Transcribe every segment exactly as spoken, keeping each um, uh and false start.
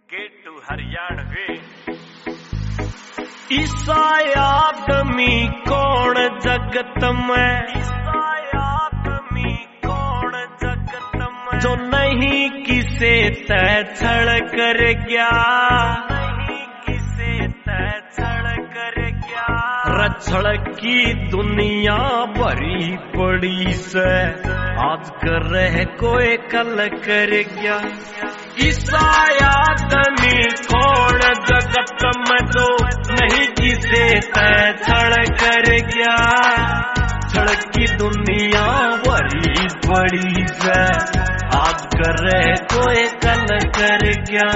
गेटू हरियाणवी। ईसा आदमी कौन जगत में, ईसा आदमी कौन जगत में, जो नहीं किसे तय छड़ कर गया, नहीं किसे तय छड़ कर गया। रछड़ की दुनिया भरी पड़ी से, आज कर रहे कोई कल कर गया। ईसा आदमी कौन जगत में, जो नहीं किसे तय छड़ कर गया। छड़ की दुनिया भरी पड़ी से, आज कर रहे कोई कल कर गया।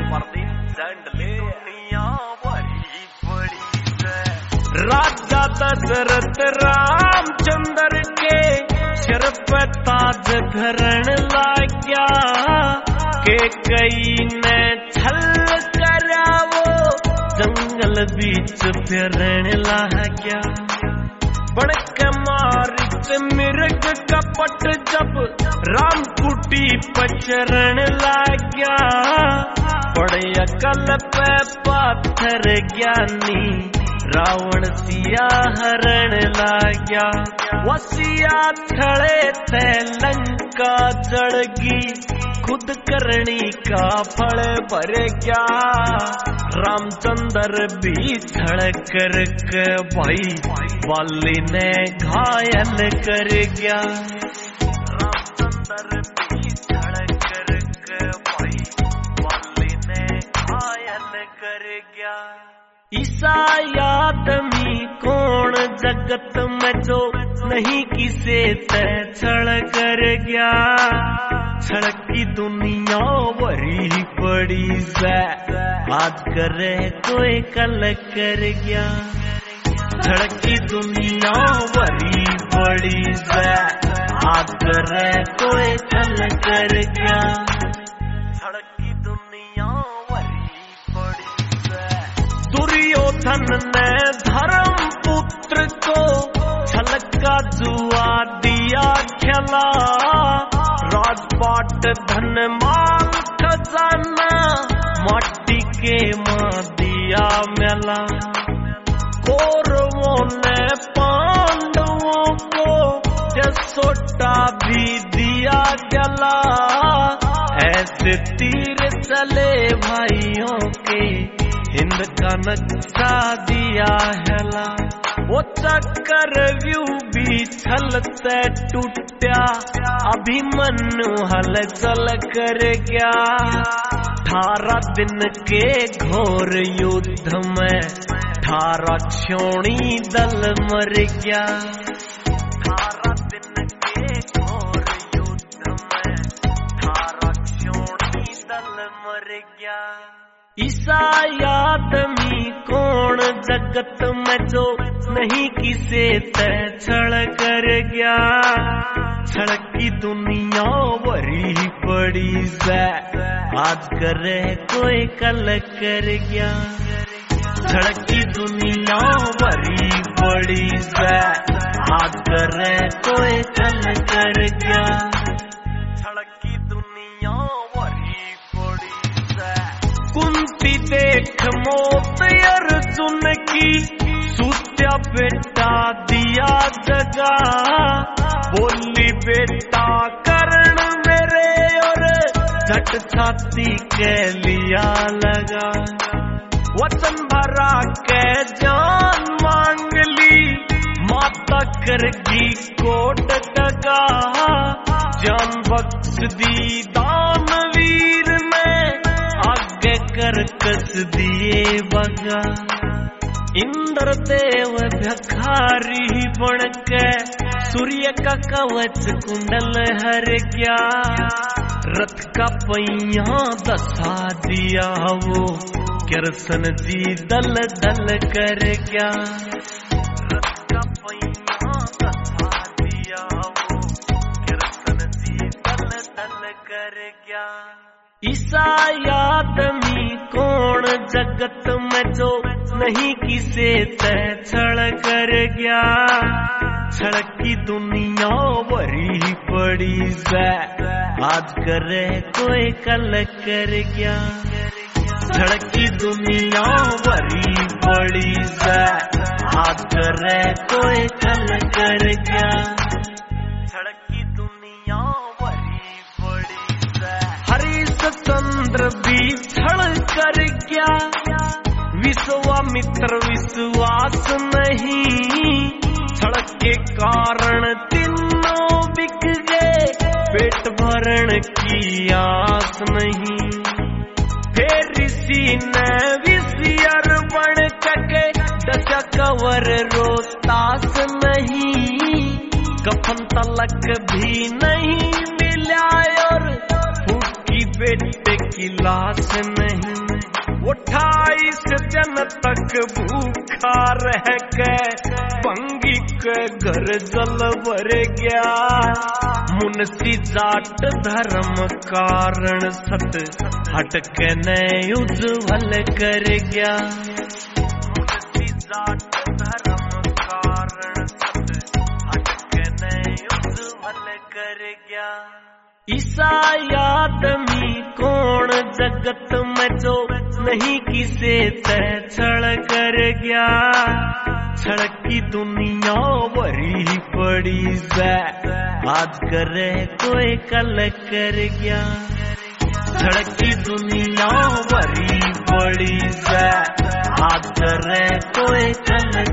दुनिया भरी पड़ी से, राजा दशरथ रामचंद्र के सिर पे ताज धरण लाग गया। के कई ने छल करा वो जंगल बीच फिरन लाग गया। बड़क मारिच मिर्ग कपट जब राम कुटी पचरण लाग गया। बड़े अकल पे पाथर ज्ञानी रावण सिया हरण लाग गया। वसिया खड़े थे लंका जड़गी, खुद करनी का फल भर गया। रामचंद्र भी छड़ कर के भाई वाली ने घायल कर गया। रामचंद्र भी छड़ कर के भाई वाली ने घायल कर गया। ईसा आदमी कौन जगत में, जो नहीं किसे तय छड़ कर गया। छड़ की दुनिया भरी पड़ी से, आज करे कोई कल कर गया। छड़ की दुनिया भरी पड़ी से, आज करे कोई कल कर गया। छड़ की दुनिया भरी पड़ी से, दुर्योधन ने धर्म पुत्र को छलका जुआ दिया खिला। राजपाट धन माल खजाना माटी के मां दिया मेला। कौरवों ने पांडवों को जसोटा भी दिया गला। ऐसे तीर चले भाइयों के, हिंद का नक्शा दिया हैला। वो चक्कर व्यू भी छल से टूटा, अभिमन्यु हलचल कर गया। अठारह दिन के घोर युद्ध में अठारह क्षोणी दल मर गया। अठारह दिन के घोर युद्ध में अठारह क्षोणी दल मर गया। ईसा आदमी कौन जगत में, जो नहीं किसे तय छड़ कर गया। छड़ की दुनिया भरी पड़ी से, आज करे कोई कल कर गया। छड़ की दुनिया भरी पड़ी से, आज करे कोई कल कर गया। छड़ की दुनिया भरी पड़ी से, कुंती देख मौत अर्जुन की, सूत्या बेटा दिया जगा। बोली बेटा कर्ण मेरे, और झट छाती के लिया लगा। वचन भरा के जान मांग ली, माता करगी कोट डगा। जान बख्श दी दानवीर में, आगे कर कस दिए बगा। इंद्र देव भिखारी बन के, सूर्य का कवच कुंडल हर गया। रथ का पहिया दसा दिया वो, कृष्ण जी दल दल कर गया। रथ का पहिया दसा दिया वो, कृष्ण जी दल दल कर गया। ईसा आदमी कौन जगत में, जो नहीं किसे तय छड़ कर गया। छड़ की दुनिया भरी पड़ी से, आज करे कोई कल कर गया। सड़की दुनिया बड़ी बड़ी से आज करे कोई कल कर गया। सड़की दुनिया बड़ी बड़ी से हरिश्चंद्र भी छल कर गया। विश्वामित्र विश्वास नहीं, सड़क के कारण तीनों बिक गए, पेट भरण की आस नहीं। फिर ऋषि ने विषियर बन के दशा कवर रोतास नहीं, कफन तलक भी नहीं मिला और फूकी बेटे की लाश नहीं। अट्ठाईस जन तक भूखा रह के पंगी के घर जल भर गया। मुंशी जाट धर्म कारण सत हट के नए उज्ज्वल कर गया। मुंशी जाट धर्म कारण सत हट के नए उज्ज्वल कर गया। ईसा आदमी कौन जगत में जो नहीं किसे तय छड़ कर गया। सड़की दुनिया बड़ी पड़ी से आज करे कोई कल कर गया। सड़की दुनिया बड़ी पड़ी से आज करे कोई कल